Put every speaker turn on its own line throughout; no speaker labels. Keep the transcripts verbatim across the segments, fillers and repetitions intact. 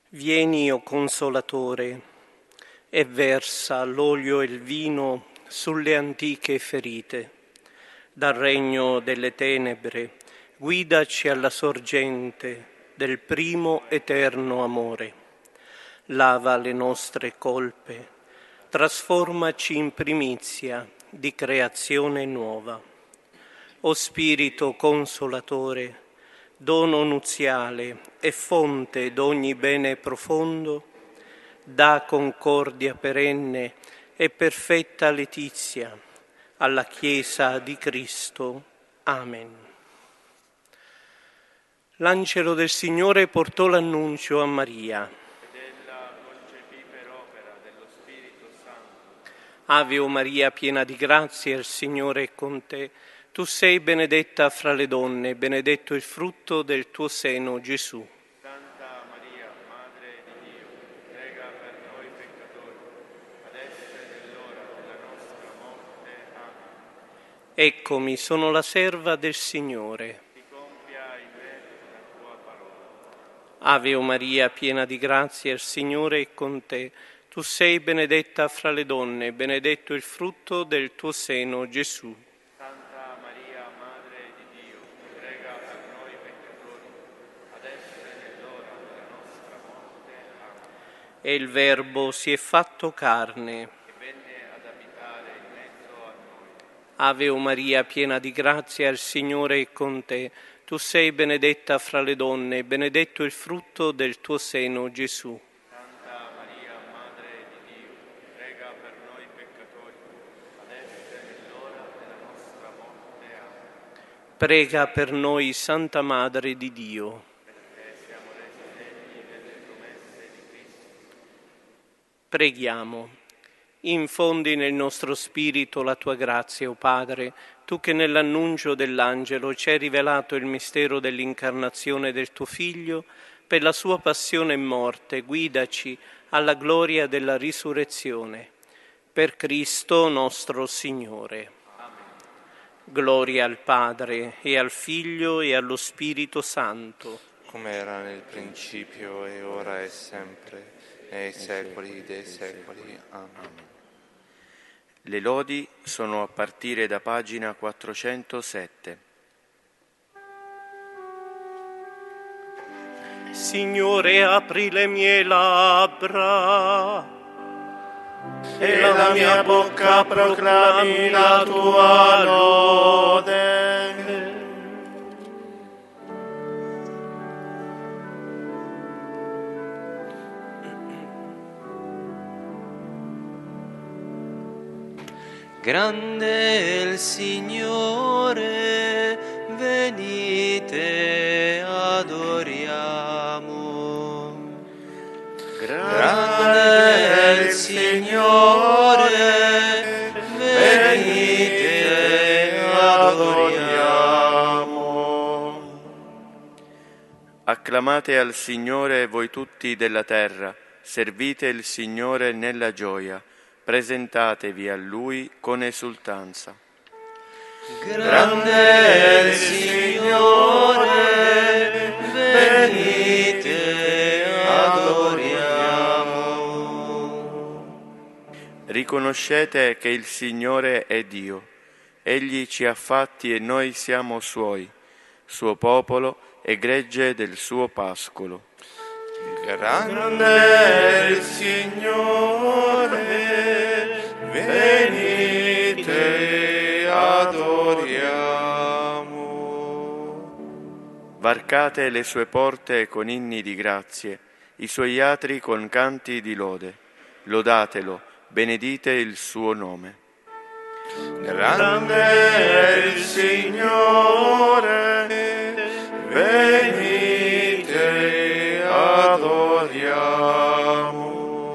Vieni, o Consolatore, e versa l'olio e il vino sulle antiche ferite. Dal regno delle tenebre guidaci alla sorgente del primo eterno amore. Lava le nostre colpe, trasformaci in primizia di creazione nuova. O Spirito Consolatore, dono nuziale e fonte d'ogni bene profondo, dà concordia perenne e perfetta letizia alla Chiesa di Cristo. Amen. L'angelo del Signore portò l'annuncio a Maria.
Ed ella concepì per opera dello Spirito Santo.
Ave o Maria, piena di grazia, il Signore è con te. Tu sei benedetta fra le donne, benedetto il frutto del tuo seno, Gesù.
Santa Maria, Madre di Dio, prega per noi peccatori, adesso è l'ora della nostra morte. Amen.
Eccomi, sono la serva del Signore.
Si compia in me la tua parola.
Ave o Maria, piena di grazia, il Signore è con te. Tu sei benedetta fra le donne, benedetto il frutto del tuo seno, Gesù.
Santa Maria, Madre di Dio, prega per noi peccatori, adesso è l'ora della nostra morte. Amen.
E il Verbo si è fatto carne.
E venne ad abitare in mezzo a noi.
Ave o Maria, piena di grazia, il Signore è con te. Tu sei benedetta fra le donne, benedetto il frutto del tuo seno, Gesù.
Santa Maria, Madre di Dio, prega per noi peccatori, adesso è l'ora della nostra morte. Amen.
Prega per noi, Santa Madre di Dio.
Perché siamo resi degni delle promesse di Cristo.
Preghiamo. Infondi nel nostro spirito la tua grazia, o Padre, tu che nell'annuncio dell'angelo ci hai rivelato il mistero dell'incarnazione del tuo Figlio, per la sua passione e morte, guidaci alla gloria della risurrezione. Per Cristo nostro Signore.
Amen.
Gloria al Padre, e al Figlio, e allo Spirito Santo.
Come era nel principio, e ora e sempre, nei secoli dei secoli. Amen. Le lodi sono a partire da pagina quattrocentosette.
Signore, apri le mie labbra,
e la mia bocca proclami la tua lode.
Grande è il Signore, venite adoriamo. Grande è il Signore, venite adoriamo.
Acclamate al Signore voi tutti della terra, servite il Signore nella gioia. Presentatevi a Lui con esultanza.
Grande è il Signore, venite adoriamo.
Riconoscete che il Signore è Dio. Egli ci ha fatti e noi siamo Suoi, suo popolo e gregge del suo pascolo.
Grande è il Signore, venite adoriamo.
Varcate le sue porte con inni di grazie, i suoi atri con canti di lode. Lodatelo, benedite il suo nome.
Grande è il Signore, venite adoriamo.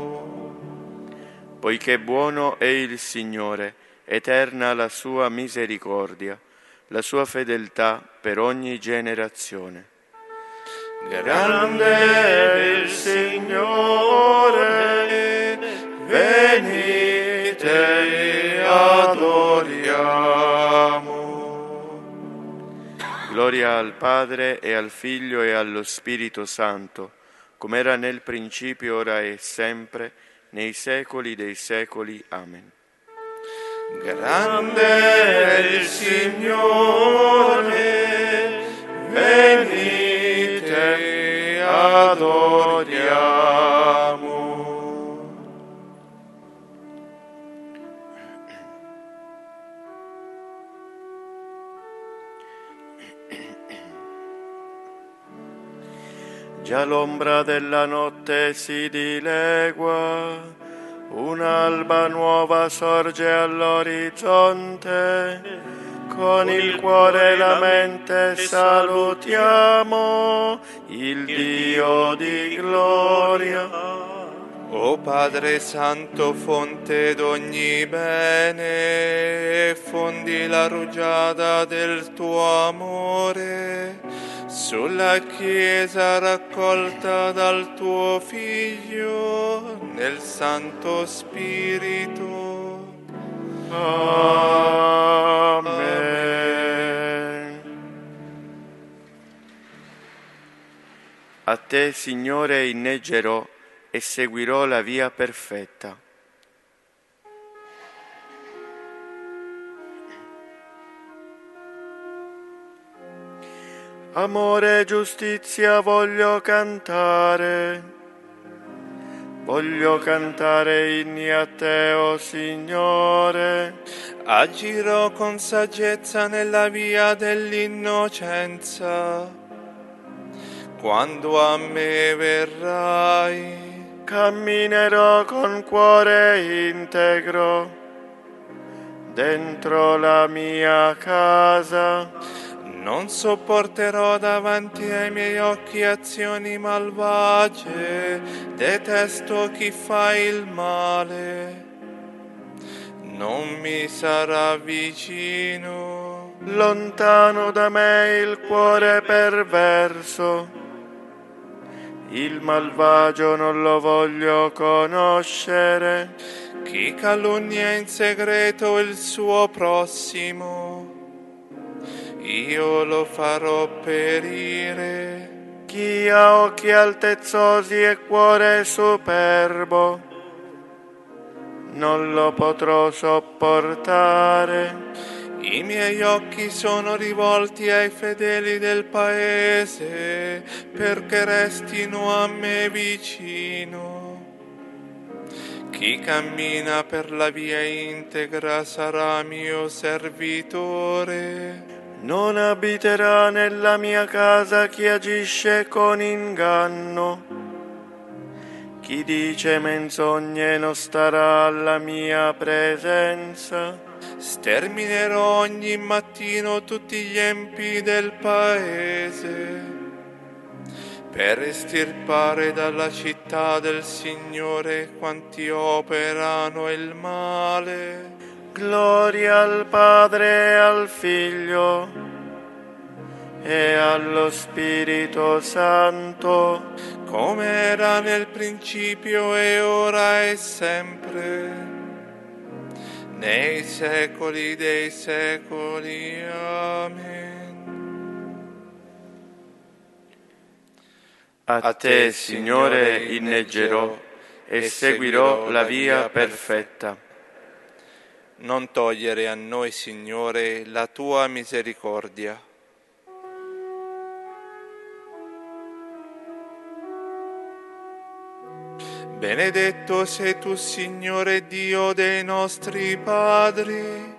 Poiché buono è il Signore, eterna la sua misericordia, la sua fedeltà per ogni generazione.
Grande è il Signore, venite adoriamo.
Gloria al Padre e al Figlio e allo Spirito Santo, come era nel principio, ora e sempre, nei secoli dei secoli. Amen.
Grande è il Signore, venite, adoriamo.
Già l'ombra della notte si dilegua, un'alba nuova sorge all'orizzonte, con il cuore e la mente salutiamo il Dio di gloria.
O Padre Santo, fonte d'ogni bene, fondi la rugiada del tuo amore sulla Chiesa raccolta dal tuo Figlio nel Santo Spirito.
Amen. A te, Signore, inneggerò e seguirò la via perfetta. Amore e giustizia voglio cantare, voglio cantare inni a te, o Signore.
Agirò con saggezza nella via dell'innocenza, quando a me verrai.
Camminerò con cuore integro dentro la mia casa.
Non sopporterò davanti ai miei occhi azioni malvagie, detesto chi fa il male, non mi sarà vicino.
Lontano da me il cuore perverso, il malvagio non lo voglio conoscere.
Chi calunnia in segreto il suo prossimo, io lo farò perire.
Chi ha occhi altezzosi e cuore superbo, non lo potrò sopportare.
I miei occhi sono rivolti ai fedeli del paese, perché restino a me vicino. Chi cammina per la via integra sarà mio servitore.
Non abiterà nella mia casa chi agisce con inganno. Chi dice menzogne non starà alla mia presenza.
Sterminerò ogni mattino tutti gli empi del paese, per estirpare dalla città del Signore quanti operano il male.
Gloria al Padre e al Figlio e allo Spirito Santo,
come era nel principio e ora e sempre, nei secoli dei secoli. Amen.
A te, Signore, inneggerò e seguirò la via perfetta.
Non togliere a noi, Signore, la tua misericordia. Benedetto sei tu, Signore Dio dei nostri padri,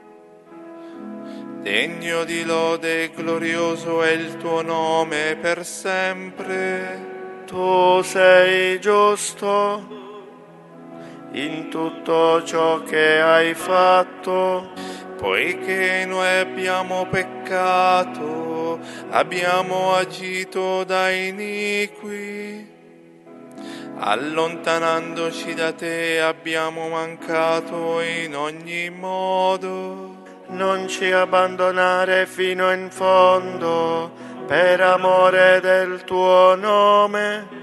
degno di lode e glorioso è il tuo nome per sempre.
Tu sei giusto in tutto ciò che hai fatto,
poiché noi abbiamo peccato, abbiamo agito da iniqui, allontanandoci da te abbiamo mancato in ogni modo.
Non ci abbandonare fino in fondo, per amore del tuo nome.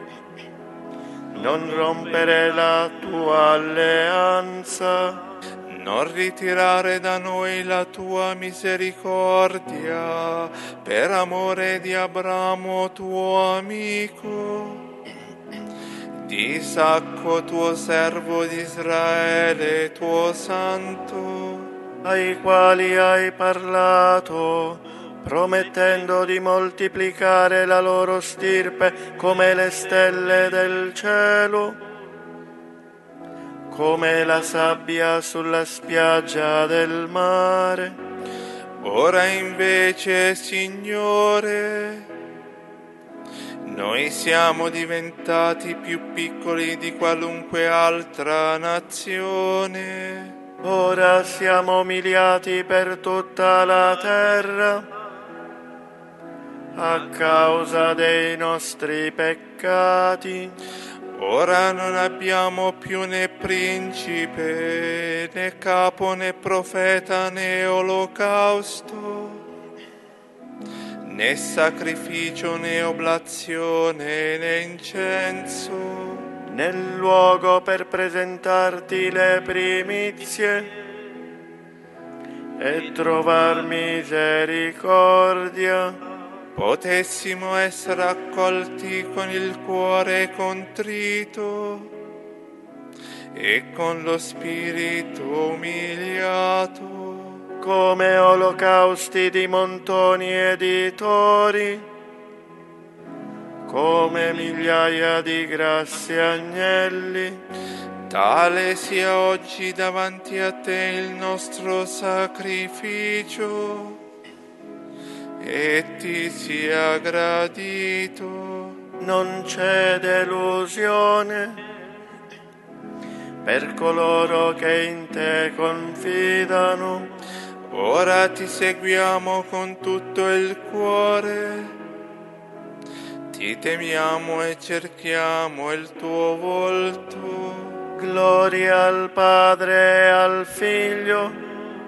Non rompere la tua alleanza,
non ritirare da noi la tua misericordia, per amore di Abramo tuo amico. di Isacco tuo servo di Israele, tuo santo,
ai quali hai parlato, promettendo di moltiplicare la loro stirpe come le stelle del cielo, come la sabbia sulla spiaggia del mare.
Ora invece, Signore, noi siamo diventati più piccoli di qualunque altra nazione.
Ora siamo umiliati per tutta la terra a causa dei nostri peccati.
Ora non abbiamo più né principe, né capo, né profeta, né olocausto, né sacrificio, né oblazione, né incenso,
nel luogo per presentarti le primizie e trovar misericordia.
Potessimo essere accolti con il cuore contrito e con lo spirito umiliato,
come olocausti di montoni e di tori, come migliaia di grassi agnelli.
Tale sia oggi davanti a te il nostro sacrificio, e ti sia gradito.
Non c'è delusione per coloro che in te confidano.
Ora ti seguiamo con tutto il cuore, ti temiamo e cerchiamo il tuo volto.
Gloria al Padre e al Figlio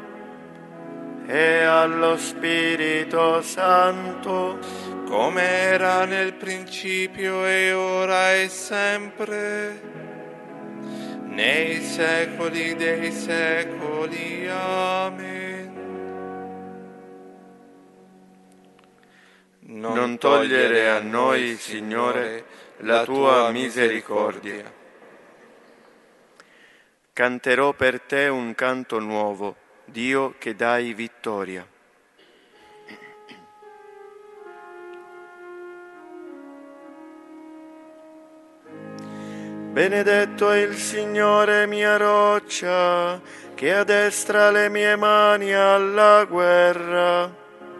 e allo Spirito Santo,
come era nel principio e ora e sempre, nei secoli dei secoli. Amen.
Non togliere a noi, Signore, la tua misericordia. Canterò per te un canto nuovo, Dio che dai vittoria.
Benedetto è il Signore mia roccia, che addestra le mie mani alla guerra,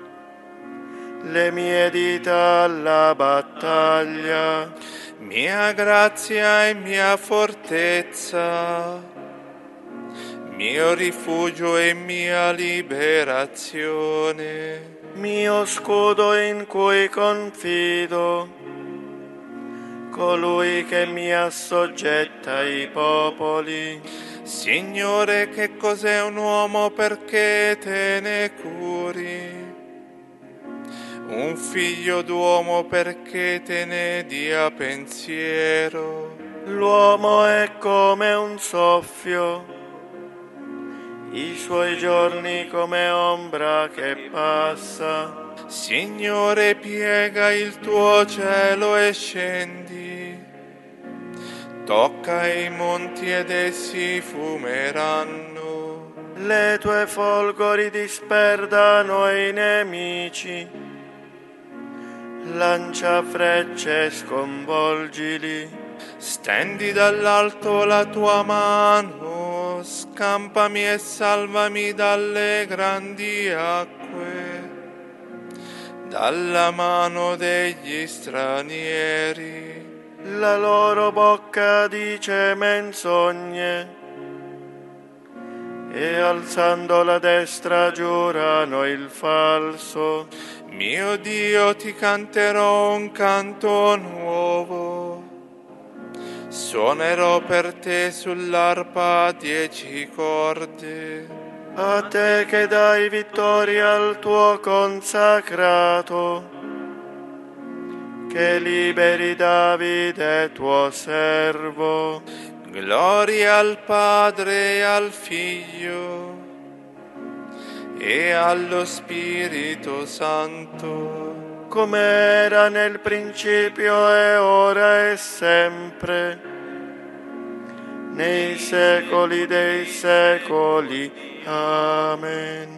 le mie dita alla battaglia.
Mia grazia e mia fortezza, mio rifugio e mia liberazione,
mio scudo in cui confido, colui che mi assoggetta i popoli.
Signore, che cos'è un uomo perché te ne curi? Un figlio d'uomo perché te ne dia pensiero?
L'uomo è come un soffio, i suoi giorni come ombra che passa.
Signore, piega il tuo cielo e scendi, tocca i monti ed essi fumeranno.
Le tue folgori disperdano i nemici, lancia frecce e sconvolgili.
Stendi dall'alto la tua mano, scampami e salvami dalle grandi acque, dalla mano degli stranieri.
La loro bocca dice menzogne e alzando la destra giurano il falso.
Mio Dio, ti canterò un canto nuovo, suonerò per te sull'arpa a dieci corde.
A te che dai vittoria al tuo consacrato, che liberi Davide tuo servo.
Gloria al Padre e al Figlio e allo Spirito Santo,
come era nel principio e ora e sempre, nei secoli dei secoli. Amen.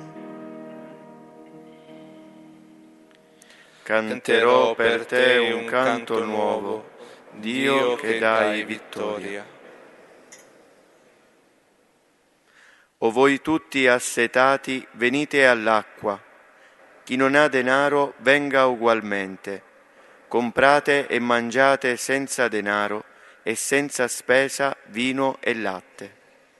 Canterò per te un canto nuovo, Dio che dai vittoria. O voi tutti assetati, venite all'acqua. Chi non ha denaro, venga ugualmente. Comprate e mangiate senza denaro e senza spesa vino e latte.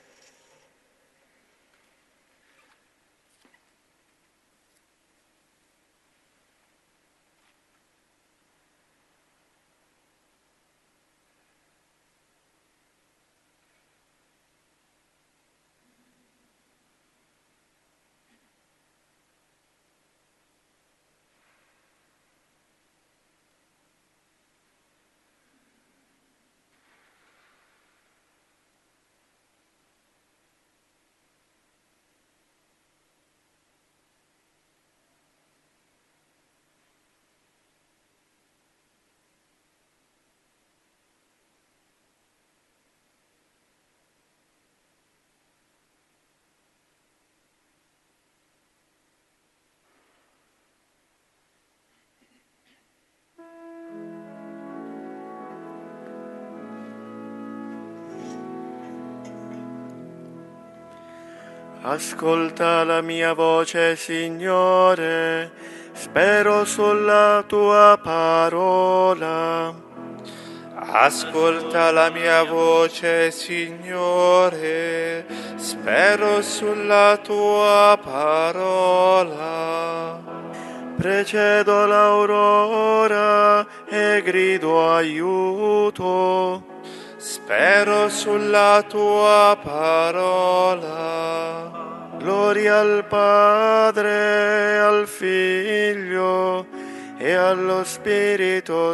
Ascolta la mia voce, Signore, spero sulla tua parola.
Ascolta la mia voce, Signore, spero sulla tua parola.
Precedo l'aurora e grido aiuto.
Spero sulla tua parola.
Gloria al Padre, al Figlio e allo Spirito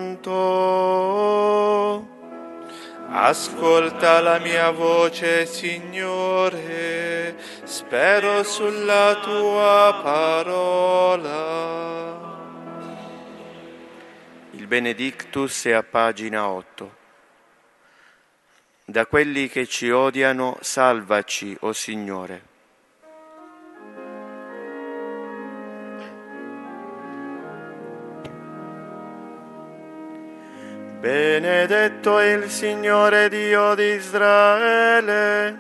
Santo.
Ascolta la mia voce, Signore, spero sulla tua parola.
Il Benedictus è a pagina otto. Da quelli che ci odiano, salvaci, o Signore.
Benedetto il Signore Dio di Israele,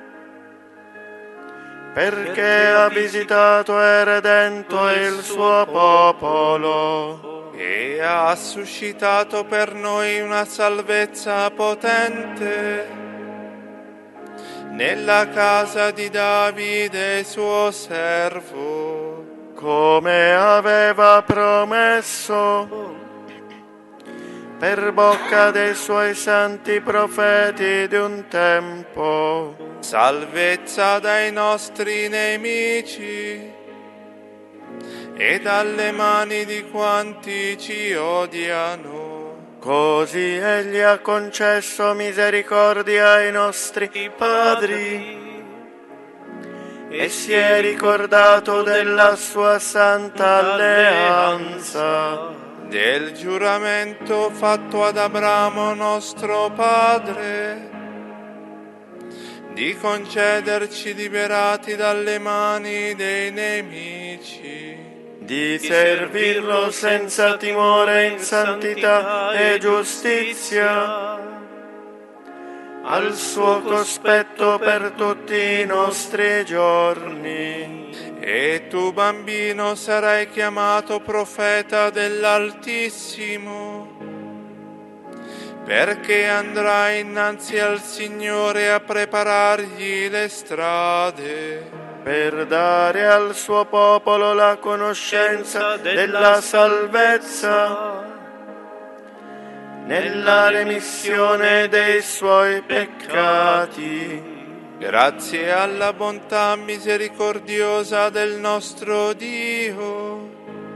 perché ha visitato e redento il suo popolo
e ha suscitato per noi una salvezza potente nella casa di Davide suo servo,
come aveva promesso per bocca dei suoi santi profeti di un tempo.
Salvezza dai nostri nemici e dalle mani di quanti ci odiano.
Così egli ha concesso misericordia ai nostri padri e si è ricordato della sua santa alleanza,
del giuramento fatto ad Abramo nostro padre, di concederci liberati dalle mani dei nemici,
di servirlo senza timore in santità e giustizia, al suo cospetto per tutti i nostri giorni.
E tu, bambino, sarai chiamato profeta dell'Altissimo, perché andrai innanzi al Signore a preparargli le strade,
per dare al suo popolo la conoscenza della salvezza, nella remissione dei suoi peccati,
grazie alla bontà misericordiosa del nostro Dio,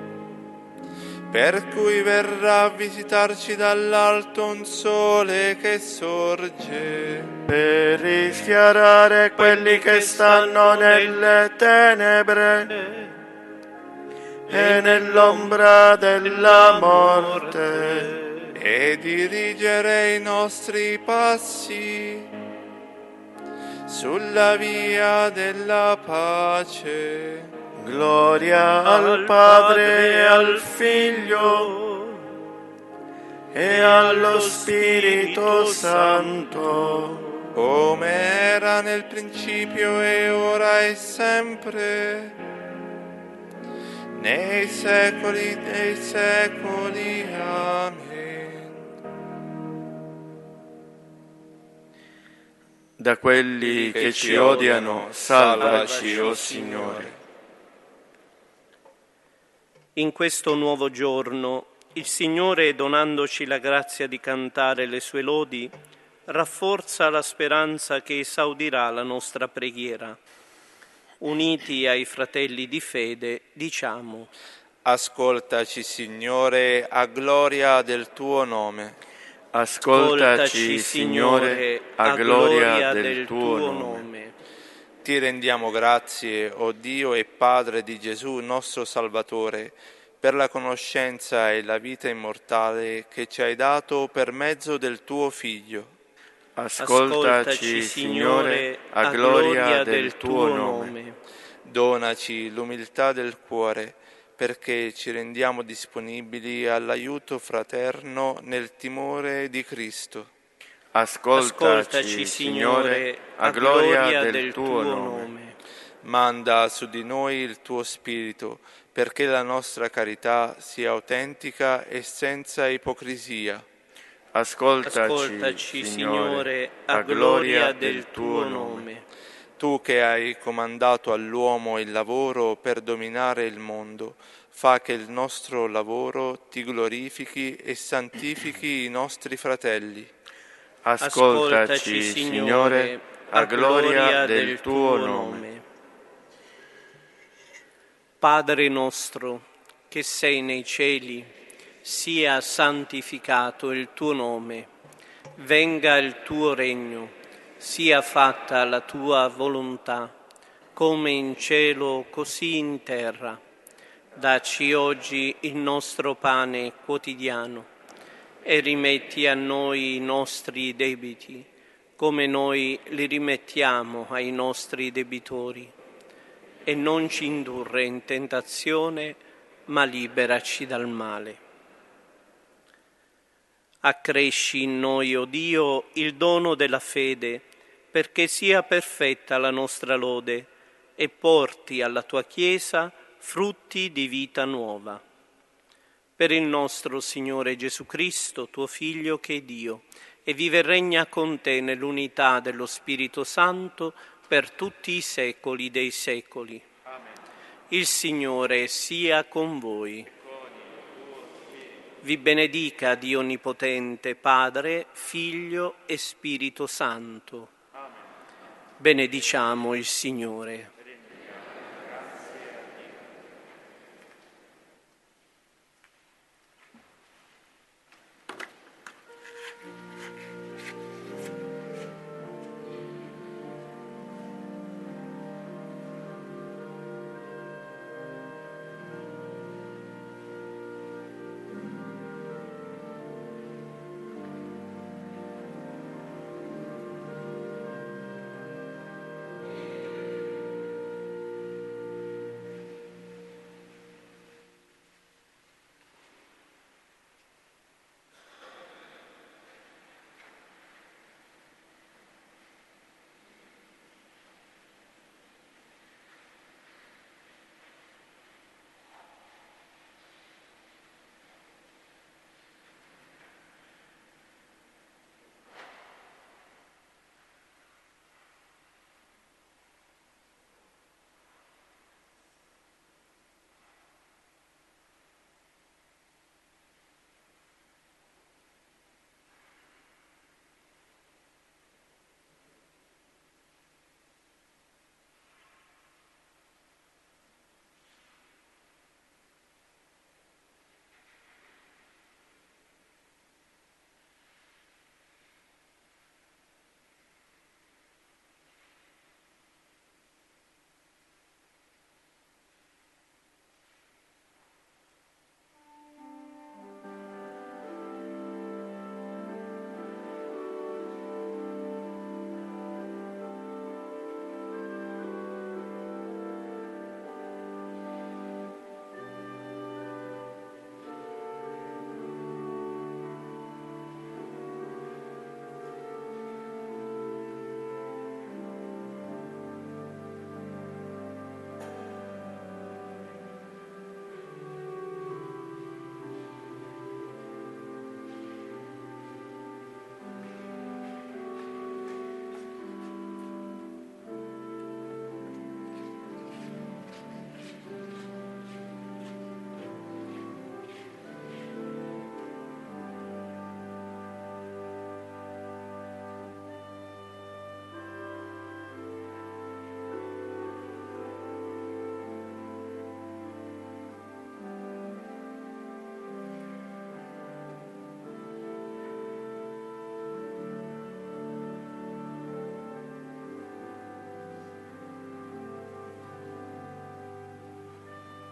per cui verrà a visitarci dall'alto un sole che sorge,
per rischiarare quelli che stanno nelle tenebre, e nell'ombra della morte,
e dirigere i nostri passi sulla via della pace.
Gloria al Padre e al Figlio e allo Spirito Santo,
come era nel principio e ora e sempre, nei secoli dei secoli. Amen.
Da quelli che ci odiano, salvaci, o Signore.
In questo nuovo giorno, il Signore, donandoci la grazia di cantare le sue lodi, rafforza la speranza che esaudirà la nostra preghiera. Uniti ai fratelli di fede, diciamo:
Ascoltaci, Signore, a gloria del tuo nome.
Ascoltaci, Signore, a gloria del tuo nome.
Ti rendiamo grazie, o Dio e Padre di Gesù, nostro Salvatore, per la conoscenza e la vita immortale che ci hai dato per mezzo del tuo Figlio.
Ascoltaci, Signore, a gloria del tuo nome.
Donaci l'umiltà del cuore, perché ci rendiamo disponibili all'aiuto fraterno nel timore di Cristo.
Ascoltaci, Signore, a gloria del tuo nome.
Manda su di noi il tuo Spirito, perché la nostra carità sia autentica e senza ipocrisia.
Ascoltaci,
Ascoltaci,
Signore, a gloria del tuo nome.
Tu che hai comandato all'uomo il lavoro per dominare il mondo, fa che il nostro lavoro ti glorifichi e santifichi i nostri fratelli.
Ascoltaci, Signore, a gloria del tuo nome.
Padre nostro, che sei nei cieli, sia santificato il tuo nome. Venga il tuo regno, sia fatta la tua volontà, come in cielo così in terra. Dacci oggi il nostro pane quotidiano e rimetti a noi i nostri debiti, come noi li rimettiamo ai nostri debitori. E non ci indurre in tentazione, ma liberaci dal male. Accresci in noi, o Dio, il dono della fede, perché sia perfetta la nostra lode e porti alla tua Chiesa frutti di vita nuova. Per il nostro Signore Gesù Cristo, tuo Figlio, che è Dio, e vive e regna con te nell'unità dello Spirito Santo per tutti i secoli dei secoli. Amen. Il Signore sia con voi. Vi benedica Dio Onnipotente, Padre, Figlio e Spirito Santo. Amen. Benediciamo il Signore.